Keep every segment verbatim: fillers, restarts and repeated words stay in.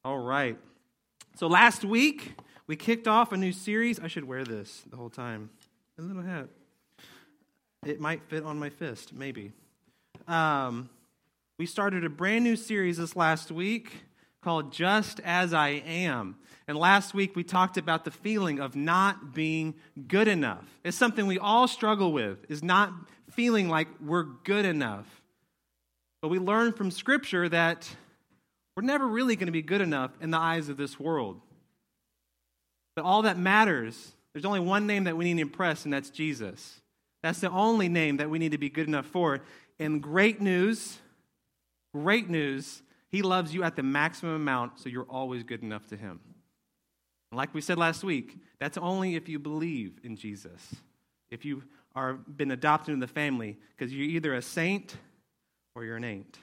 All right. So last week, we kicked off a new series. I should wear this the whole time. A little hat. It might fit on my fist, maybe. Um, we started a brand new series this last week called Just As I Am. And last week, we talked about the feeling of not being good enough. It's something we all struggle with, is not feeling like we're good enough. But we learned from Scripture that we're never really going to be good enough in the eyes of this world. But all that matters, there's only one name that we need to impress, and that's Jesus. That's the only name that we need to be good enough for. And great news, great news, He loves you at the maximum amount, so you're always good enough to Him. And like we said last week, that's only if you believe in Jesus. If you are been adopted into the family, because you're either a saint or you're an ain't.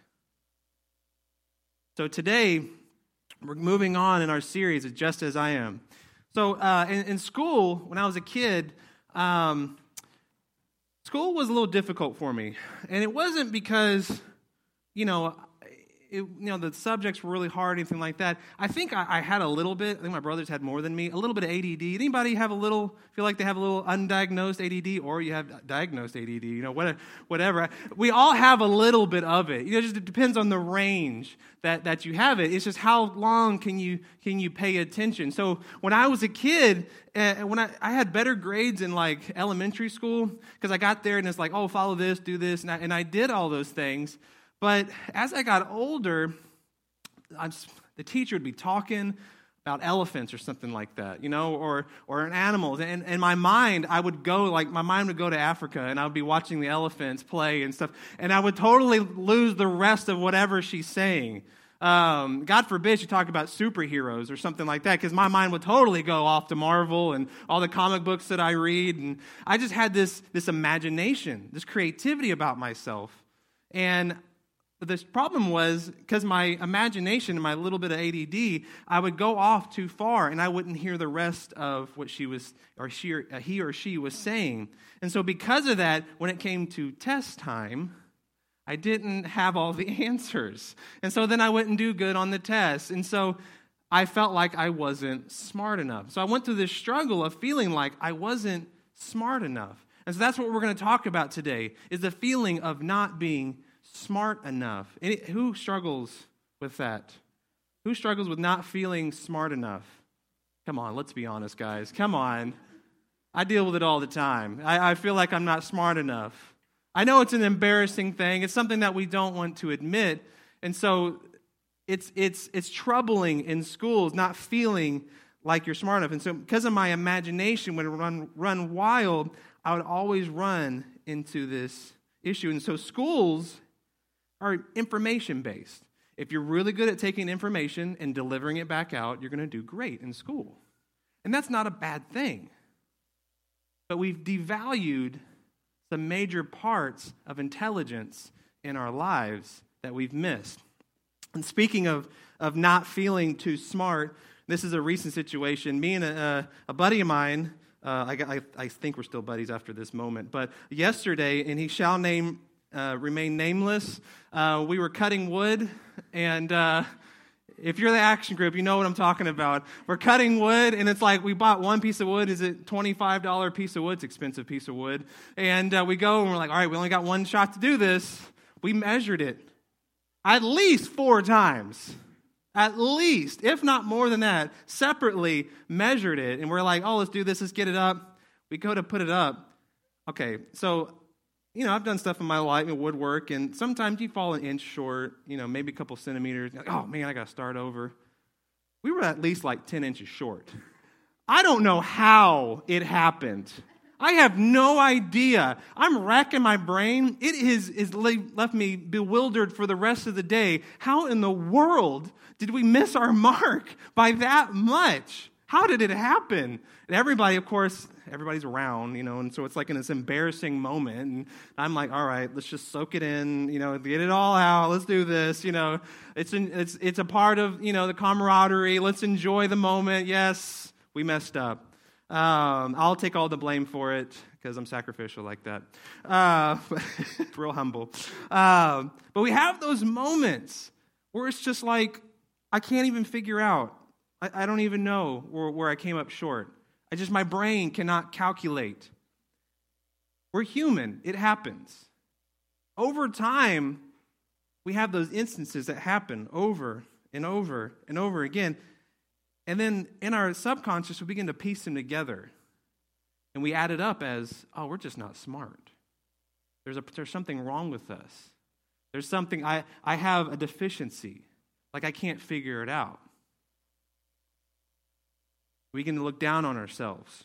So today, we're moving on in our series of Just As I Am. So uh, in, in school, when I was a kid, um, school was a little difficult for me. And it wasn't because, you know, it, you know, the subjects were really hard or anything like that. I think I, I had a little bit, I think my brothers had more than me, a little bit of A D D. Anybody have a little, feel like they have a little undiagnosed A D D, or you have diagnosed A D D, you know, whatever. whatever. We all have a little bit of it. You know, it just depends on the range that, that you have it. It's just how long can you can you pay attention. So when I was a kid, uh, when I, I had better grades in like elementary school, because I got there and it's like, oh, follow this, do this, and I, and I did all those things. But as I got older, I'm, the teacher would be talking about elephants or something like that, you know, or or an animal. And in my mind, I would go, like, my mind would go to Africa, and I would be watching the elephants play and stuff, and I would totally lose the rest of whatever she's saying. Um, God forbid you talk about superheroes or something like that, because my mind would totally go off to Marvel and all the comic books that I read, and I just had this this imagination, this creativity about myself. And the problem was, because my imagination and my little bit of A D D, I would go off too far, and I wouldn't hear the rest of what she was, or she, or he or she was saying. And so because of that, when it came to test time, I didn't have all the answers. And so then I wouldn't do good on the test. And so I felt like I wasn't smart enough. So I went through this struggle of feeling like I wasn't smart enough. And so that's what we're going to talk about today, is the feeling of not being smart enough. Any, who struggles with that? Who struggles with not feeling smart enough? Come on, let's be honest, guys. Come on. I deal with it all the time. I, I feel like I'm not smart enough. I know it's an embarrassing thing. It's something that we don't want to admit. And so it's it's it's troubling in schools not feeling like you're smart enough. And so because of my imagination, when it run run wild, I would always run into this issue. And so schools are information-based. If you're really good at taking information and delivering it back out, you're going to do great in school. And that's not a bad thing. But we've devalued some major parts of intelligence in our lives that we've missed. And speaking of, of not feeling too smart, this is a recent situation. Me and a, a buddy of mine, uh, I, I, I think we're still buddies after this moment, but yesterday, and he shall name Uh, remain nameless. Uh, we were cutting wood, and uh, if you're the action group, you know what I'm talking about. We're cutting wood, and it's like we bought one piece of wood. Is it twenty-five dollars piece of wood? It's an expensive piece of wood. And uh, we go, and we're like, all right, we only got one shot to do this. We measured it at least four times. At least, if not more than that, separately measured it. And we're like, oh, let's do this. Let's get it up. We go to put it up. Okay, so you know, I've done stuff in my life in woodwork, and sometimes you fall an inch short, you know, maybe a couple centimeters. You're like, oh, man, I got to start over. We were at least like ten inches short. I don't know how it happened. I have no idea. I'm racking my brain. It is, is left me bewildered for the rest of the day. How in the world did we miss our mark by that much? How did it happen? And everybody, of course, everybody's around, you know, and so it's like in this embarrassing moment. And I'm like, all right, let's just soak it in, you know, get it all out. Let's do this, you know. It's an, it's it's a part of, you know, the camaraderie. Let's enjoy the moment. Yes, we messed up. Um, I'll take all the blame for it because I'm sacrificial like that. Uh, real humble. Um, but we have those moments where it's just like, I can't even figure out. I, I don't even know where, where I came up short. I just, my brain cannot calculate. We're human. It happens. Over time, we have those instances that happen over and over and over again. And then in our subconscious, we begin to piece them together. And we add it up as, oh, we're just not smart. There's a, there's something wrong with us. There's something, I, I have a deficiency. Like I can't figure it out. We begin to look down on ourselves.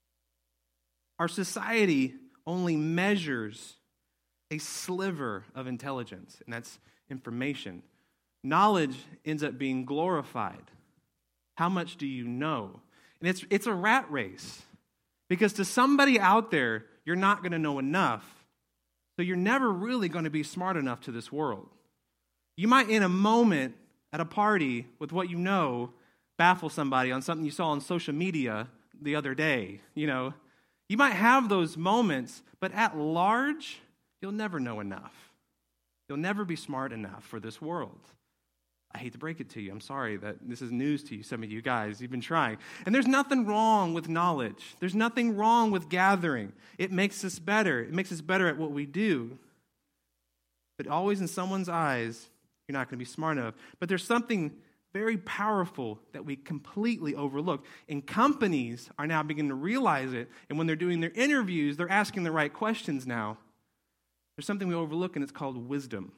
Our society only measures a sliver of intelligence, and that's information. Knowledge ends up being glorified. How much do you know? And it's it's a rat race. Because to somebody out there, you're not going to know enough. So you're never really going to be smart enough to this world. You might, in a moment, at a party, with what you know, baffle somebody on something you saw on social media the other day. You know, you might have those moments, but at large, you'll never know enough. You'll never be smart enough for this world. I hate to break it to you. I'm sorry that this is news to you, some of you guys. You've been trying. And there's nothing wrong with knowledge. There's nothing wrong with gathering. It makes us better. It makes us better at what we do. But always in someone's eyes, you're not going to be smart enough. But there's something very powerful that we completely overlook. And companies are now beginning to realize it. And when they're doing their interviews, they're asking the right questions now. There's something we overlook, and it's called wisdom.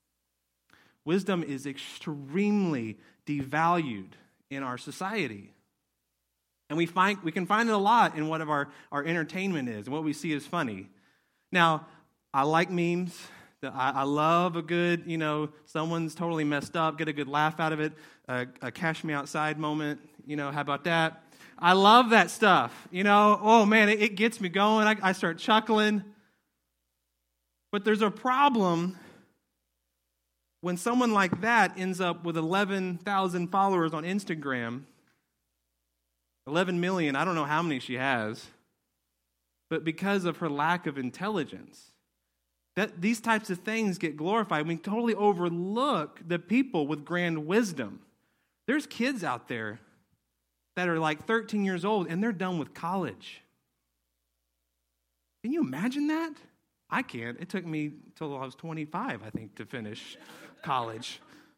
Wisdom is extremely devalued in our society. And we find we can find it a lot in what of our, our entertainment is and what we see as funny. Now, I like memes. I, I love a good, you know, someone's totally messed up, get a good laugh out of it, a, a cash me outside moment, you know, how about that? I love that stuff, you know. Oh, man, it, it gets me going. I, I start chuckling. But there's a problem when someone like that ends up with eleven thousand followers on Instagram. eleven million, I don't know how many she has. But because of her lack of intelligence, that these types of things get glorified. We totally overlook the people with grand wisdom. There's kids out there that are like thirteen years old and they're done with college. Can you imagine that? I can't. It took me till I was twenty-five, I think, to finish college.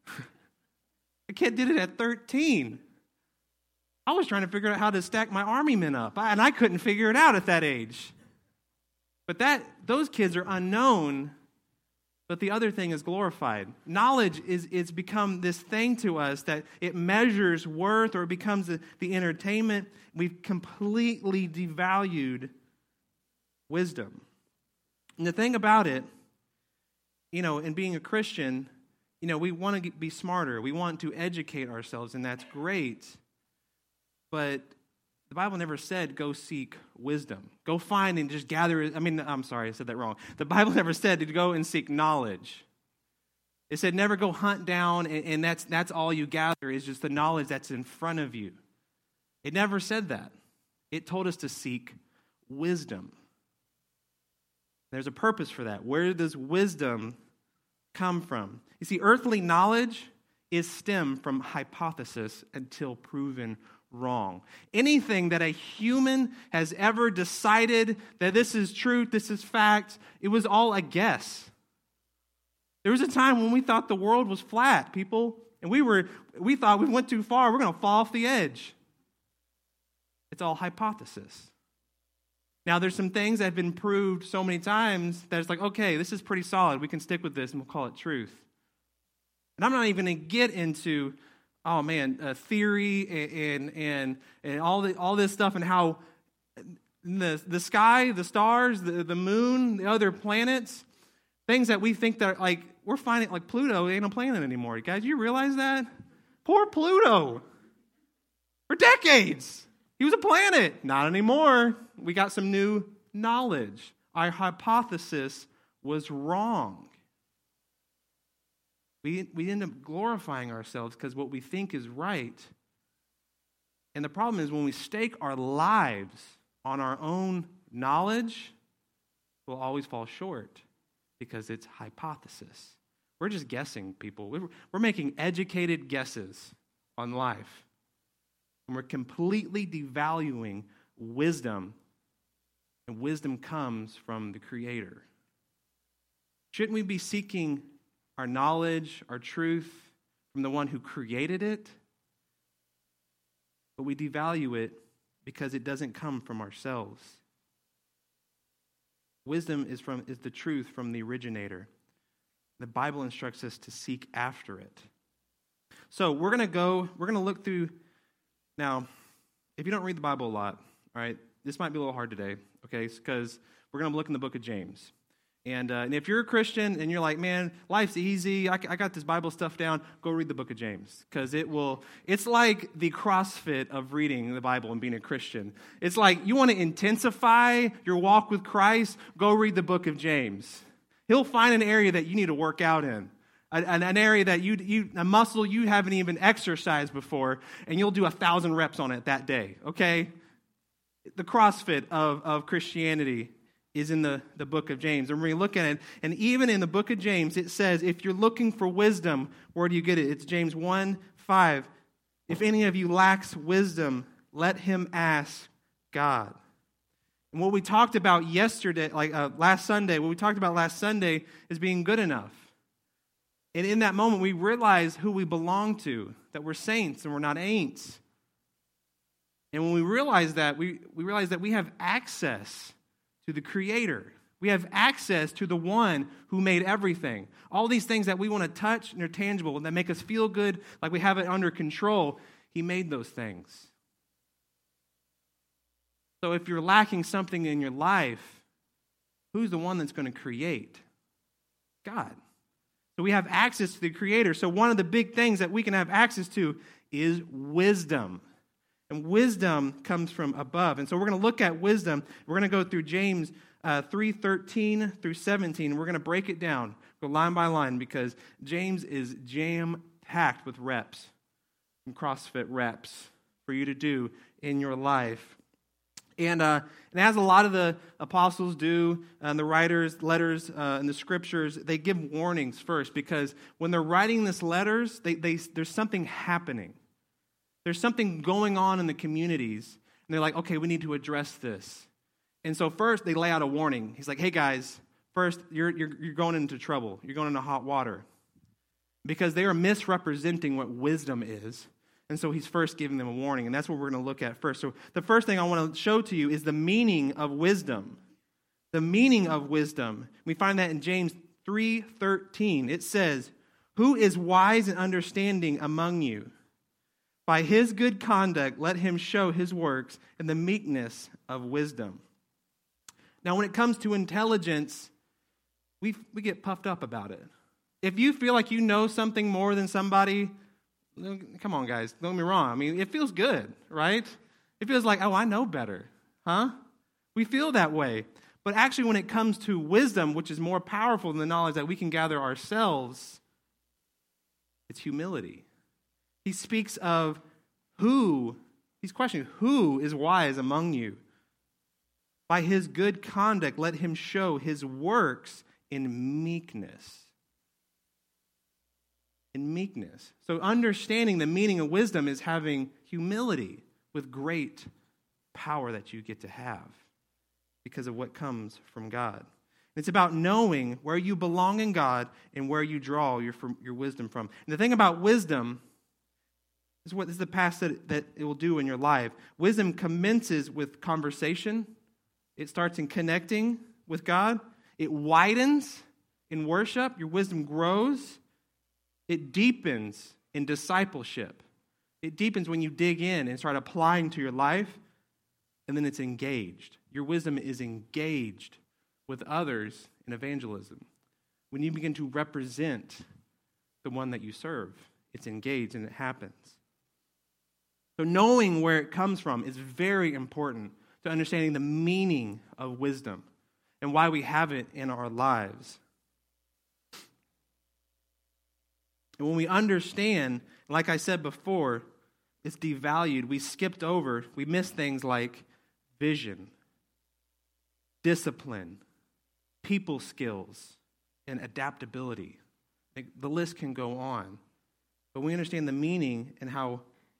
The kid did it at thirteen. I was trying to figure out how to stack my army men up, and I couldn't figure it out at that age. But that those kids are unknown, but the other thing is glorified. Knowledge is it's become this thing to us that it measures worth, or it becomes the, the entertainment. We've completely devalued wisdom. And the thing about it, you know, in being a Christian, you know, we want to be smarter. We want to educate ourselves, and that's great. But the Bible never said go seek wisdom. Go find and just gather. I mean, I'm sorry, I said that wrong. The Bible never said to go and seek knowledge. It said never go hunt down, and, and that's that's all you gather is just the knowledge that's in front of you. It never said that. It told us to seek wisdom. There's a purpose for that. Where does wisdom come from? You see, earthly knowledge is stemmed from hypothesis until proven wrong. Anything that a human has ever decided that this is truth, this is fact, it was all a guess. There was a time when we thought the world was flat, people, and we were we thought we went too far, we're going to fall off the edge. It's all hypothesis. Now, there's some things that have been proved so many times that it's like, okay, this is pretty solid. We can stick with this and we'll call it truth. And I'm not even going to get into, oh man, uh, theory and and and all the all this stuff and how the the sky, the stars, the, the moon, the other planets, things that we think that like we're finding like Pluto ain't a planet anymore. Guys, you realize that? Poor Pluto. For decades. He was a planet. Not anymore. We got some new knowledge. Our hypothesis was wrong. We, we end up glorifying ourselves because what we think is right. And the problem is when we stake our lives on our own knowledge, we'll always fall short because it's hypothesis. We're just guessing, people. We're, we're making educated guesses. on life. And we're completely devaluing wisdom, and wisdom comes from the Creator. Shouldn't we be seeking our knowledge, our truth from the one who created it? But we devalue it because it doesn't come from ourselves. Wisdom is from is the truth from the originator. The Bible instructs us to seek after it. So we're going to go, we're going to look through, now, if you don't read the Bible a lot, all right, this might be a little hard today, okay, because we're going to look in the book of James. And, uh, and if you're a Christian and you're like, man, life's easy, I, I got this Bible stuff down, go read the book of James. Because it will, it's like the CrossFit of reading the Bible and being a Christian. It's like you want to intensify your walk with Christ, go read the book of James. He'll find an area that you need to work out in. An, an area that you, you, a muscle you haven't even exercised before, and you'll do a thousand reps on it that day, okay? The CrossFit of, of Christianity is in the, the book of James. And we're going to look at it. And even in the book of James, it says, if you're looking for wisdom, where do you get it? It's James one five. If any of you lacks wisdom, let him ask God. And what we talked about yesterday, like uh, last Sunday, what we talked about last Sunday is being good enough. And in that moment, we realize who we belong to, that we're saints and we're not ain'ts. And when we realize that, we, we realize that we have access to the Creator. We have access to the one who made everything. All these things that we want to touch and are tangible and that make us feel good, like we have it under control, he made those things. So if you're lacking something in your life, who's the one that's going to create? God. So we have access to the Creator. So one of the big things that we can have access to is wisdom. And wisdom comes from above. And so we're going to look at wisdom. We're going to go through James uh, three thirteen through seventeen. We're going to break it down, go line by line, because James is jam-packed with reps, and CrossFit reps for you to do in your life. And, uh, and as a lot of the apostles do, and the writers, letters, uh, and the scriptures, they give warnings first, because when they're writing these letters, they, they, there's something happening. There's something going on in the communities, and they're like, okay, we need to address this. And so first, they lay out a warning. He's like, hey guys, first, you're, you're, you're going into trouble. You're going into hot water. Because they are misrepresenting what wisdom is. And so he's first giving them a warning, and that's what we're going to look at first. So the first thing I want to show to you is the meaning of wisdom. The meaning of wisdom. We find that in James three thirteen. It says, who is wise and understanding among you? By his good conduct, let him show his works in the meekness of wisdom. Now, when it comes to intelligence, we we get puffed up about it. If you feel like you know something more than somebody, come on, guys, don't get me wrong. I mean, it feels good, right? It feels like, oh, I know better, huh? We feel that way. But actually, when it comes to wisdom, which is more powerful than the knowledge that we can gather ourselves, it's humility. He speaks of who, he's questioning, who is wise among you? By his good conduct, let him show his works in meekness. In meekness. So understanding the meaning of wisdom is having humility with great power that you get to have because of what comes from God. It's about knowing where you belong in God and where you draw your, your wisdom from. And the thing about wisdom is what this is the path that, that it will do in your life. Wisdom commences with conversation. It starts in connecting with God. It widens in worship. Your wisdom grows. It deepens in discipleship. It deepens when you dig in and start applying to your life. And then it's engaged. Your wisdom is engaged with others in evangelism. When you begin to represent the one that you serve, it's engaged and it happens. So knowing where it comes from is very important to understanding the meaning of wisdom and why we have it in our lives. And when we understand, like I said before, it's devalued. We skipped over, we missed things like vision, discipline, people skills, and adaptability. The list can go on. but we understand the meaning and how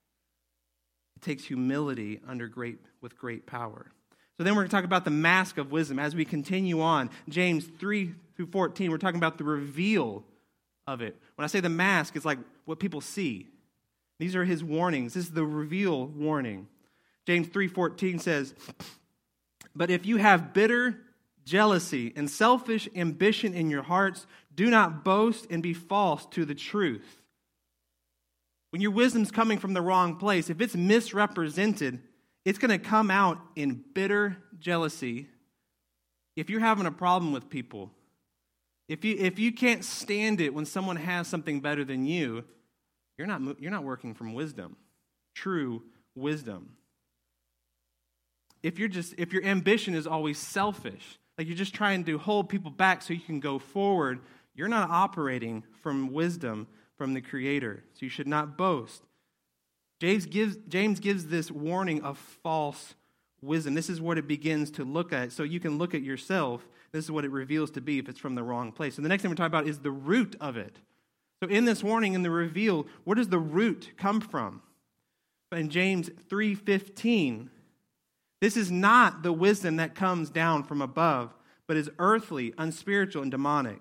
it takes humility under great with great power. So then we're going to talk about the mask of wisdom as we continue on. James three through fourteen, we're talking about the reveal of it. When I say the mask, it's like what people see. These are his warnings. This is the reveal warning. James three fourteen says, "But if you have bitter jealousy and selfish ambition in your hearts, do not boast and be false to the truth." When your wisdom's coming from the wrong place, if it's misrepresented, it's going to come out in bitter jealousy. If you're having a problem with people, if you if you can't stand it when someone has something better than you, you're not you're not working from wisdom, true wisdom. If you're just if your ambition is always selfish, like you're just trying to hold people back so you can go forward, you're not operating from wisdom from the Creator. So you should not boast. James gives, James gives this warning of false wisdom. This is what it begins to look at. So you can look at yourself. This is what it reveals to be if it's from the wrong place. And the next thing we're talking about is the root of it. So in this warning, in the reveal, where does the root come from? In James three fifteen, this is not the wisdom that comes down from above, but is earthly, unspiritual, and demonic.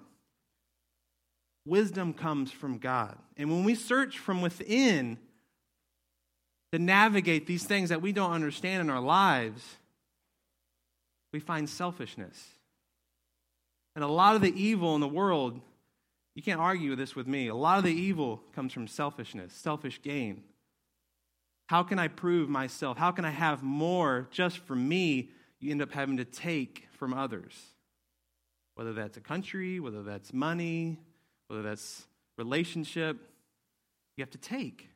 Wisdom comes from God. And when we search from within to navigate these things that we don't understand in our lives, we find selfishness. And a lot of the evil in the world, you can't argue this with me, a lot of the evil comes from selfishness, selfish gain. How can I prove myself? How can I have more just for me? You end up having to take from others. Whether that's a country, whether that's money, whether that's relationship, you have to take.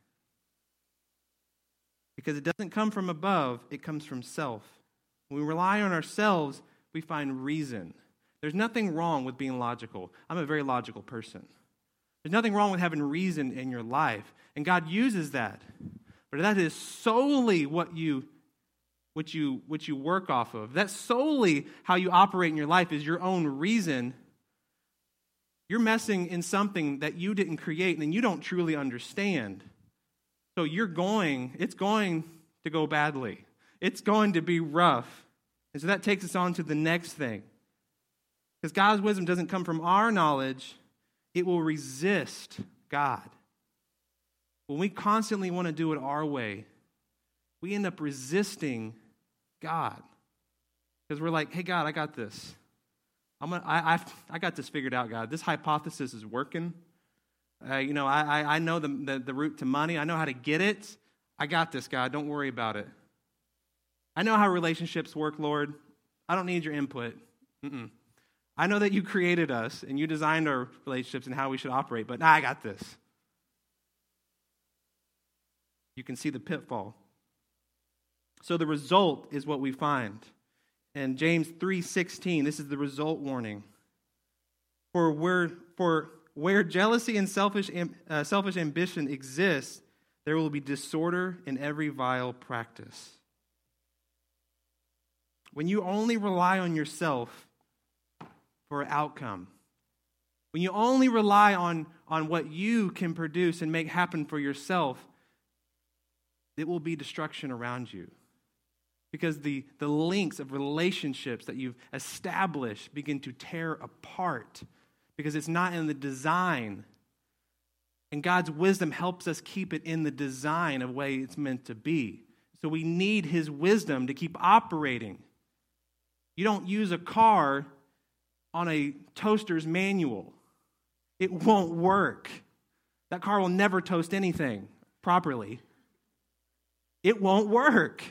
Because it doesn't come from above, it comes from self. When we rely on ourselves, we find reason. There's nothing wrong with being logical. I'm a very logical person. There's nothing wrong with having reason in your life. And God uses that. But that is solely what you, what you, what you work off of. That's solely how you operate in your life is your own reason. You're messing in something that you didn't create and you don't truly understand. So you're going, it's going to go badly. It's going to be rough. And so that takes us on to the next thing. Because God's wisdom doesn't come from our knowledge, it will resist God. When we constantly want to do it our way, we end up resisting God. Because we're like, hey, God, I got this. I'm gonna, I, I, I got this figured out, God. This hypothesis is working. Uh, you know, I, I, I know the, the, the route to money. I know how to get it. I got this, God. Don't worry about it. I know how relationships work, Lord. I don't need your input. Mm-mm. I know that you created us and you designed our relationships and how we should operate, but nah, I got this. You can see the pitfall. So the result is what we find. In James three sixteen, this is the result warning. For where, for where jealousy and selfish, uh, selfish ambition exists, there will be disorder in every vile practice. When you only rely on yourself for an outcome, when you only rely on, on what you can produce and make happen for yourself, it will be destruction around you. Because the, the links of relationships that you've established begin to tear apart. Because it's not in the design. And God's wisdom helps us keep it in the design of the way it's meant to be. So we need His wisdom to keep operating. You don't use a car on a toaster's manual. It won't work. That car will never toast anything properly. It won't work.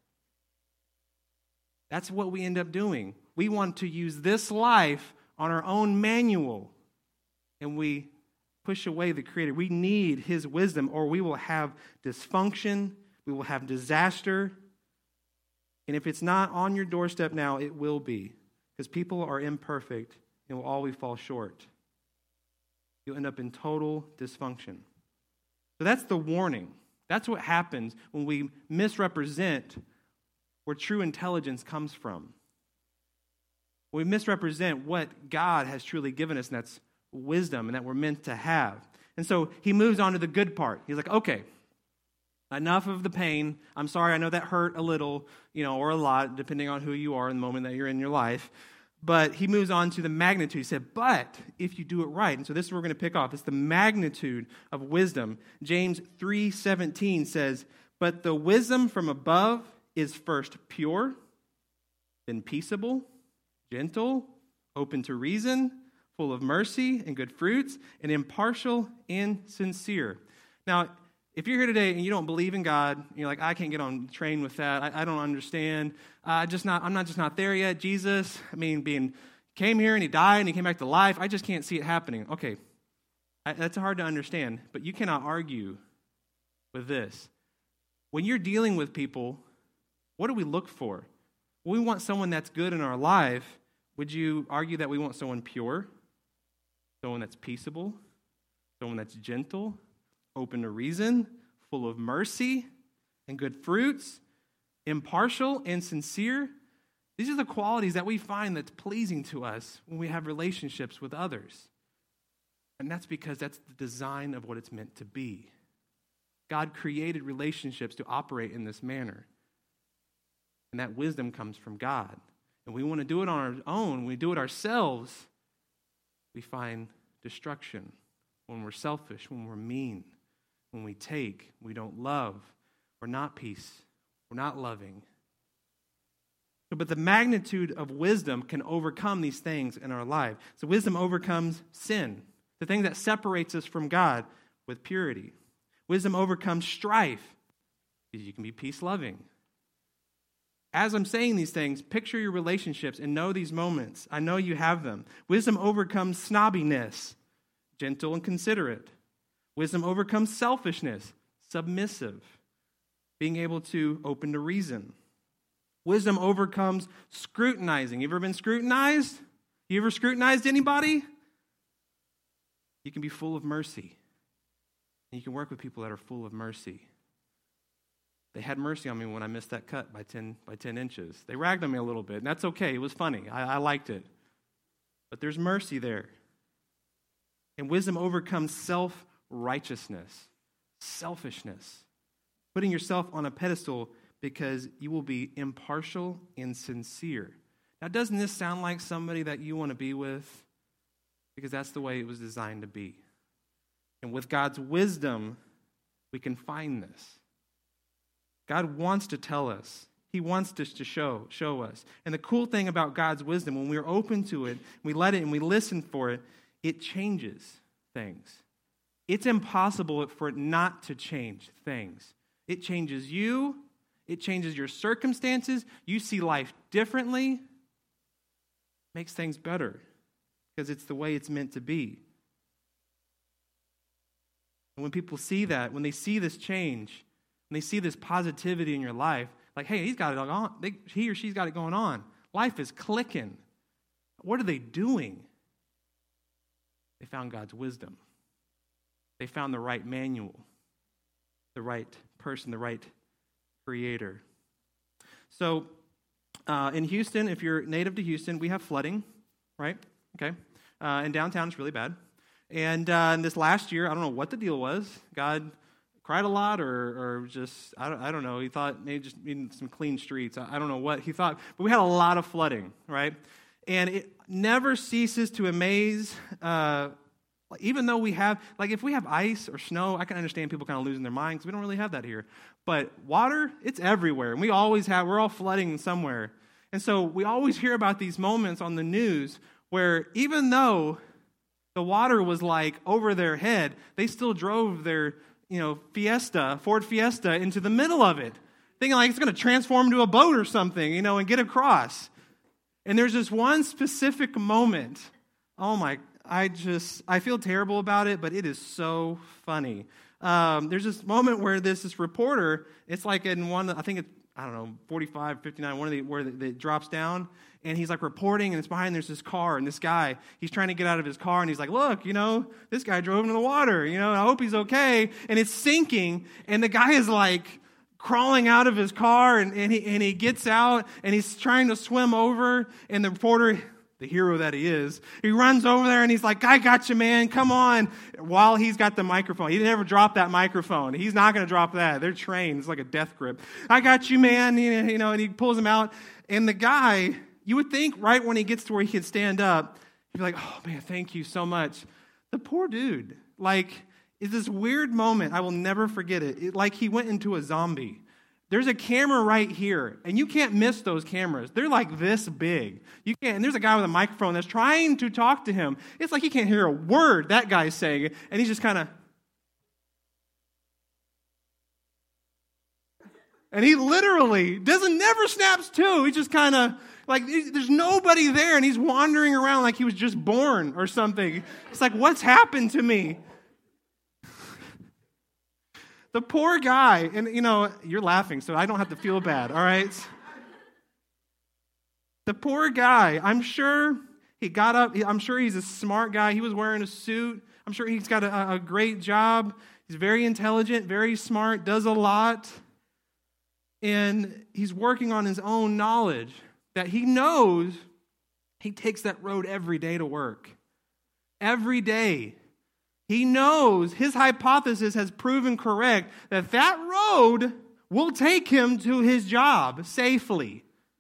That's what we end up doing. We want to use this life on our own manual, and we push away the Creator. We need His wisdom, or we will have dysfunction, we will have disaster, and if it's not on your doorstep now, it will be, because people are imperfect and will always fall short. You'll end up in total dysfunction. So that's the warning. That's what happens when we misrepresent where true intelligence comes from. We misrepresent what God has truly given us, and that's wisdom, and that we're meant to have. And so he moves on to the good part. He's like, okay, enough of the pain. I'm sorry, I know that hurt a little, you know, or a lot, depending on who you are in the moment that you're in your life. But he moves on to the magnitude. He said, but if you do it right. And so this is what we're going to pick off. It's the magnitude of wisdom. James three seventeen says, but the wisdom from above is first pure, then peaceable, gentle, open to reason, full of mercy and good fruits, and impartial and sincere. Now, if you're here today and you don't believe in God, you're like, I can't get on the train with that. I, I don't understand. I just not. I'm not just not there yet. Jesus, I mean, being came here and he died and he came back to life. I just can't see it happening. Okay, I, that's hard to understand. But you cannot argue with this. When you're dealing with people, what do we look for? When we want someone that's good in our life, would you argue that we want someone pure, someone that's peaceable, someone that's gentle, open to reason, full of mercy and good fruits, impartial and sincere? These are the qualities that we find that's pleasing to us when we have relationships with others. And that's because that's the design of what it's meant to be. God created relationships to operate in this manner. And that wisdom comes from God. And we want to do it on our own. When we do it ourselves, we find destruction. When we're selfish, when we're mean, when we take, we don't love, we're not peace, we're not loving. But the magnitude of wisdom can overcome these things in our life. So wisdom overcomes sin, the thing that separates us from God, with purity. Wisdom overcomes strife, because you can be peace-loving. As I'm saying these things, picture your relationships and know these moments. I know you have them. Wisdom overcomes snobbiness, gentle and considerate. Wisdom overcomes selfishness, submissive, being able to open to reason. Wisdom overcomes scrutinizing. You ever been scrutinized? You ever scrutinized anybody? You can be full of mercy. And you can work with people that are full of mercy. They had mercy on me when I missed that cut by ten by ten inches. They ragged on me a little bit, and that's okay. It was funny. I, I liked it. But there's mercy there. And wisdom overcomes self-righteousness, selfishness, putting yourself on a pedestal because you will be impartial and sincere. Now, doesn't this sound like somebody that you want to be with? Because that's the way it was designed to be. And with God's wisdom, we can find this. God wants to tell us. He wants to, to show, show us. And the cool thing about God's wisdom, when we're open to it, we let it and we listen for it, it changes things. It's impossible for it not to change things. It changes you. It changes your circumstances. You see life differently. Makes things better because it's the way it's meant to be. And when people see that, when they see this change, when they see this positivity in your life, like, hey, he's got it on. They, he or she's got it going on. Life is clicking. What are they doing? They found God's wisdom. They found the right manual, the right person, the right creator. So uh, in Houston, if you're native to Houston, we have flooding, right? Okay. Uh, in downtown, it's really bad. And uh, in this last year, I don't know what the deal was. God cried a lot or or just, I don't, I don't know. He thought maybe just needing some clean streets. I, I don't know what he thought. But we had a lot of flooding, right? And it never ceases to amaze, uh, even though we have, like if we have ice or snow, I can understand people kind of losing their minds because we don't really have that here. But water, it's everywhere. And we always have, we're all flooding somewhere. And so we always hear about these moments on the news where even though the water was like over their head, they still drove their, you know, Fiesta, Ford Fiesta into the middle of it, thinking like it's going to transform to a boat or something, you know, and get across. And there's this one specific moment. Oh my, I just, I feel terrible about it, but it is so funny. Um, there's this moment where this, this reporter, it's like in one, I think it's, I don't know, forty-five, fifty-nine, one of the, where it drops down, and he's like reporting, and it's behind, there's this car, and this guy, he's trying to get out of his car, and he's like, look, you know, this guy drove into the water, you know, I hope he's okay, and it's sinking, and the guy is like crawling out of his car, and, and, he, and he gets out, and he's trying to swim over, and the reporter the hero that he is, he runs over there and he's like, I got you, man, come on. While he's got the microphone. He never dropped that microphone. He's not going to drop that. They're trained. It's like a death grip. I got you, man. You know, and he pulls him out. And the guy, you would think right when he gets to where he can stand up, he'd be like, oh, man, thank you so much. The poor dude, like, is this weird moment. I will never forget it. it. Like he went into a zombie. There's a camera right here, and you can't miss those cameras. They're like this big. You can't. And there's a guy with a microphone that's trying to talk to him. It's like he can't hear a word that guy's saying, and he's just kind of. And he literally doesn't never snaps to. He just kind of like there's nobody there, and he's wandering around like he was just born or something. It's like, what's happened to me? The poor guy, and you know, you're laughing, so I don't have to feel bad, all right? The poor guy, I'm sure he got up, I'm sure he's a smart guy. He was wearing a suit. I'm sure he's got a, a great job. He's very intelligent, very smart, does a lot. And he's working on his own knowledge that he knows he takes that road every day to work. Every day. He knows his hypothesis has proven correct that that road will take him to his job safely.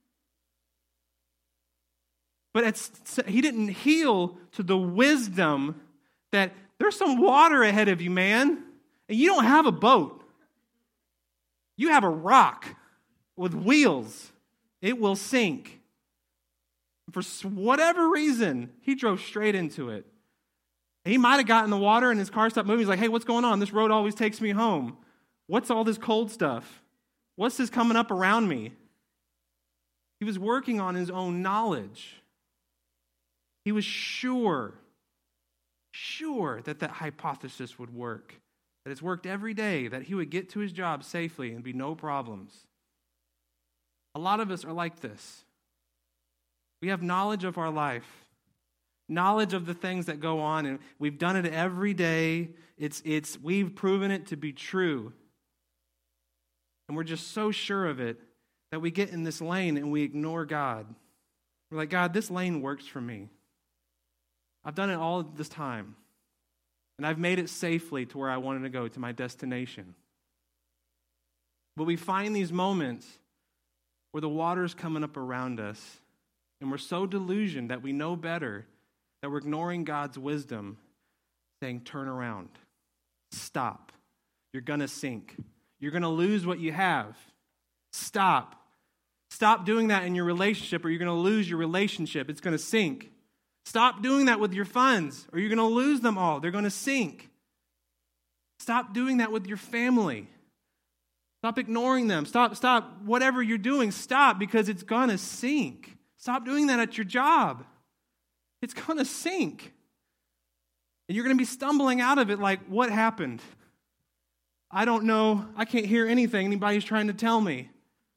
But it's, he didn't heal to the wisdom that there's some water ahead of you, man, and you don't have a boat. You have a rock with wheels. It will sink. For whatever reason, he drove straight into it. He might have gotten in the water and his car stopped moving. He's like, hey, what's going on? This road always takes me home. What's all this cold stuff? What's this coming up around me? He was working on his own knowledge. He was sure, sure that that hypothesis would work, that it's worked every day, that he would get to his job safely and be no problems. A lot of us are like this. We have knowledge of our life. Knowledge of the things that go on, and we've done it every day. It's, it's, we've proven it to be true. And we're just so sure of it that we get in this lane and we ignore God. We're like, God, this lane works for me. I've done it all this time. And I've made it safely to where I wanted to go, to my destination. But we find these moments where the water's coming up around us, and we're so delusioned that we know better, that we're ignoring God's wisdom, saying, turn around. Stop. You're going to sink. You're going to lose what you have. Stop. Stop doing that in your relationship or you're going to lose your relationship. It's going to sink. Stop doing that with your funds or you're going to lose them all. They're going to sink. Stop doing that with your family. Stop ignoring them. Stop, stop, whatever you're doing, stop because it's going to sink. Stop doing that at your job. It's going to sink. And you're going to be stumbling out of it like, what happened? I don't know. I can't hear anything anybody's trying to tell me.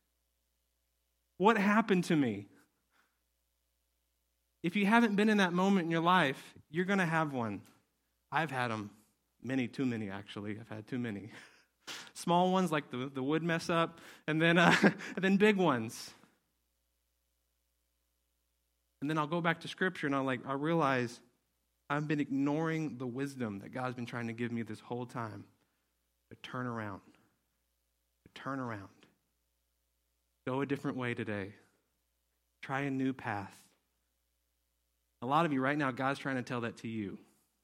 What happened to me? If you haven't been in that moment in your life, you're going to have one. I've had them. Many, too many, actually. I've had too many. Small ones like the, the wood mess up, and then, uh, and then big ones. And then I'll go back to Scripture and I'll like I realize I've been ignoring the wisdom that God's been trying to give me this whole time. To turn around. To turn around. Go a different way today. Try a new path. A lot of you right now, God's trying to tell that to you.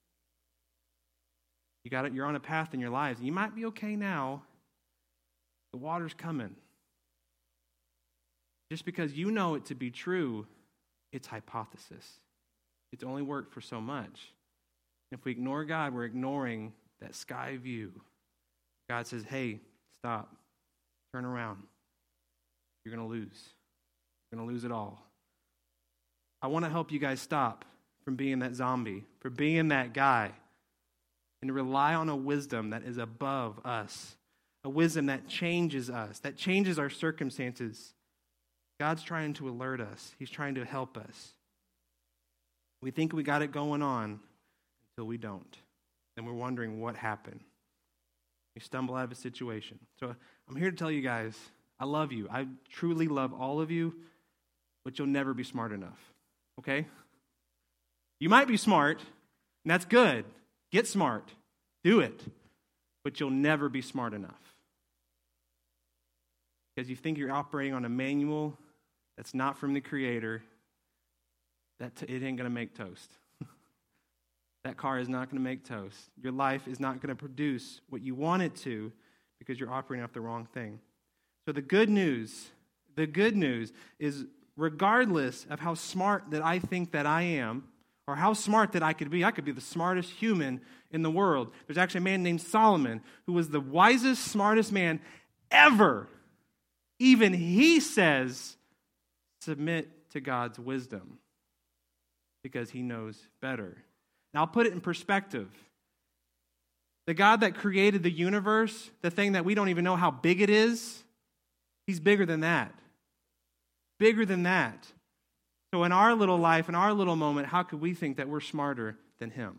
You got it. You're on a path in your lives. You might be okay now. The water's coming. Just because you know it to be true, it's hypothesis. It's only worked for so much. If we ignore God, we're ignoring that sky view. God says, hey, stop. Turn around. You're going to lose. You're going to lose it all. I want to help you guys stop from being that zombie, from being that guy, and to rely on a wisdom that is above us, a wisdom that changes us, that changes our circumstances. God's trying to alert us. He's trying to help us. We think we got it going on until we don't. Then we're wondering what happened. We stumble out of a situation. So I'm here to tell you guys, I love you. I truly love all of you, but you'll never be smart enough. Okay? You might be smart, and that's good. Get smart. Do it. But you'll never be smart enough. Because you think you're operating on a manual that's not from the Creator, that t- it ain't going to make toast. That car is not going to make toast. Your life is not going to produce what you want it to because you're operating off the wrong thing. So the good news, the good news is regardless of how smart that I think that I am, or how smart that I could be, I could be the smartest human in the world. There's actually a man named Solomon who was the wisest, smartest man ever. Even he says, submit to God's wisdom because he knows better. Now, I'll put it in perspective. The God that created the universe, the thing that we don't even know how big it is, he's bigger than that. Bigger than that. So in our little life, in our little moment, how could we think that we're smarter than him?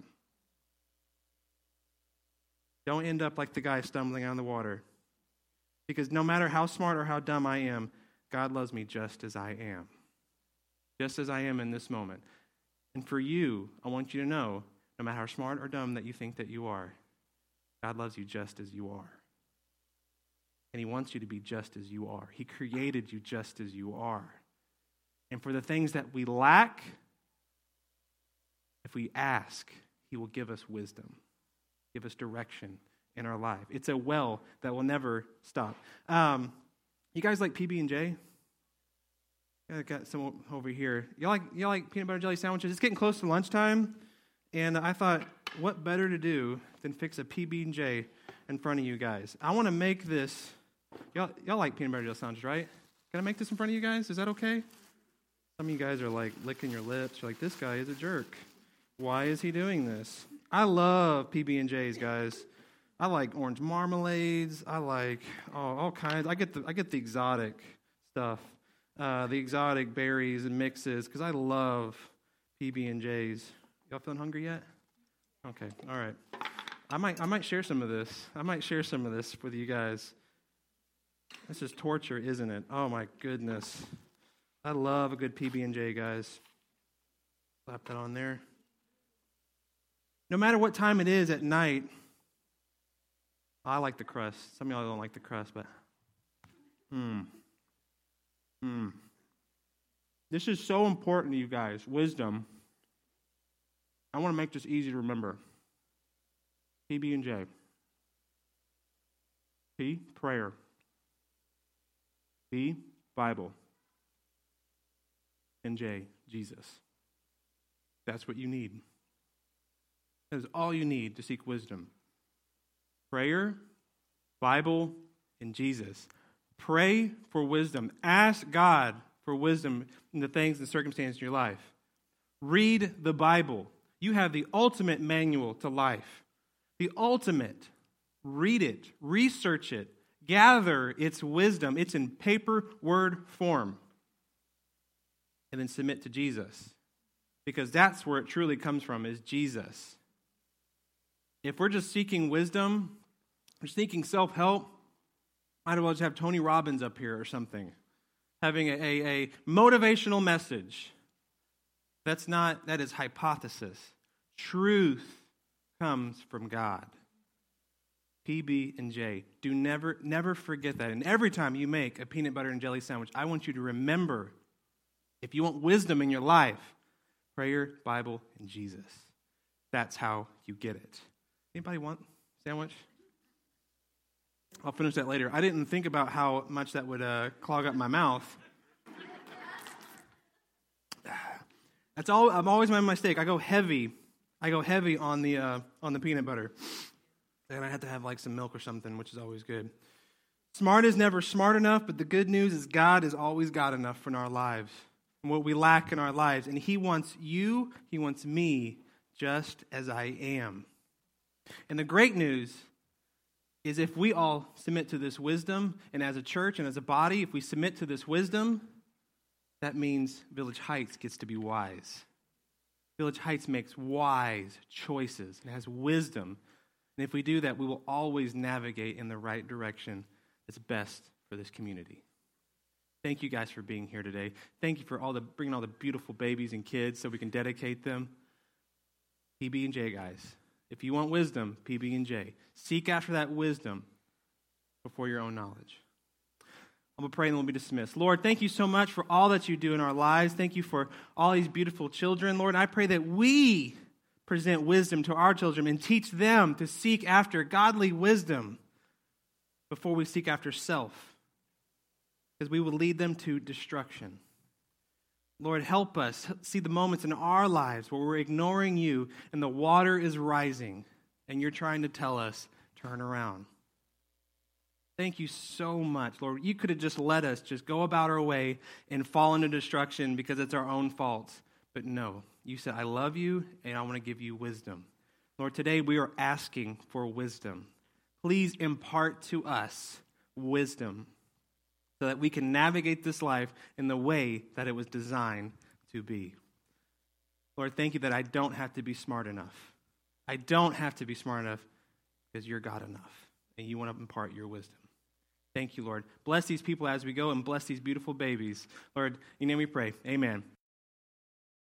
Don't end up like the guy stumbling on the water. Because no matter how smart or how dumb I am, God loves me just as I am. Just as I am in this moment. And for you, I want you to know, no matter how smart or dumb that you think that you are, God loves you just as you are. And he wants you to be just as you are. He created you just as you are. And for the things that we lack, if we ask, he will give us wisdom, give us direction in our life. It's a well that will never stop. Um, you guys like P B and J? I got some over here. You like you like peanut butter and jelly sandwiches? It's getting close to lunchtime, and I thought, what better to do than fix a P B and J in front of you guys? I want to make this. Y'all, y'all like peanut butter and jelly sandwiches, right? Can I make this in front of you guys? Is that okay? Some of you guys are like licking your lips. You're like, this guy is a jerk. Why is he doing this? I love P B and J's, guys. I like orange marmalades. I like oh, all kinds. I get the I get the exotic stuff, uh, the exotic berries and mixes because I love P B and J's. Y'all feeling hungry yet? Okay, all right. I might I might share some of this. I might share some of this with you guys. This is torture, isn't it? Oh my goodness. I love a good P B and J, guys. Slap that on there. No matter what time it is at night, I like the crust. Some of y'all don't like the crust, but hmm. Hmm. This is so important to you guys. Wisdom. I want to make this easy to remember. P B and J. P, prayer. B, Bible. And J, Jesus. That's what you need. That is all you need to seek wisdom. Prayer, Bible, and Jesus. Pray for wisdom. Ask God for wisdom in the things and circumstances in your life. Read the Bible. You have the ultimate manual to life. The ultimate. Read it. Research it. Gather its wisdom. It's in paper, word form. And then submit to Jesus. Because that's where it truly comes from, is Jesus. If we're just seeking wisdom, we're seeking self-help, might as well just have Tony Robbins up here or something, having a, a, a motivational message. That's not, that is hypothesis. Truth comes from God. P B and J. Do never, never forget that. And every time you make a peanut butter and jelly sandwich, I want you to remember, if you want wisdom in your life, prayer, Bible, and Jesus. That's how you get it. Anybody want sandwich? I'll finish that later. I didn't think about how much that would uh, clog up my mouth. That's all. I'm always my mistake. I go heavy. I go heavy on the uh, on the peanut butter, and I have to have like some milk or something, which is always good. Smart is never smart enough, but the good news is God is always God enough for in our lives and what we lack in our lives, and He wants you. He wants me, just as I am. And the great news is if we all submit to this wisdom, and as a church and as a body, if we submit to this wisdom, that means Village Heights gets to be wise. Village Heights makes wise choices and has wisdom. And if we do that, we will always navigate in the right direction that's best for this community. Thank you guys for being here today. Thank you for all the bringing all the beautiful babies and kids so we can dedicate them. P B and J, guys. If you want wisdom, P B and J. Seek after that wisdom before your own knowledge. I'm going to pray and we'll be dismissed. Lord, thank you so much for all that you do in our lives. Thank you for all these beautiful children. Lord, I pray that we present wisdom to our children and teach them to seek after godly wisdom before we seek after self, because we will lead them to destruction. Lord, help us see the moments in our lives where we're ignoring you and the water is rising and you're trying to tell us, turn around. Thank you so much, Lord. You could have just let us just go about our way and fall into destruction because it's our own fault. But no, you said, I love you and I want to give you wisdom. Lord, today we are asking for wisdom. Please impart to us wisdom so that we can navigate this life in the way that it was designed to be. Lord, thank you that I don't have to be smart enough. I don't have to be smart enough because you're God enough and you want to impart your wisdom. Thank you, Lord. Bless these people as we go and bless these beautiful babies. Lord, in your name we pray. Amen.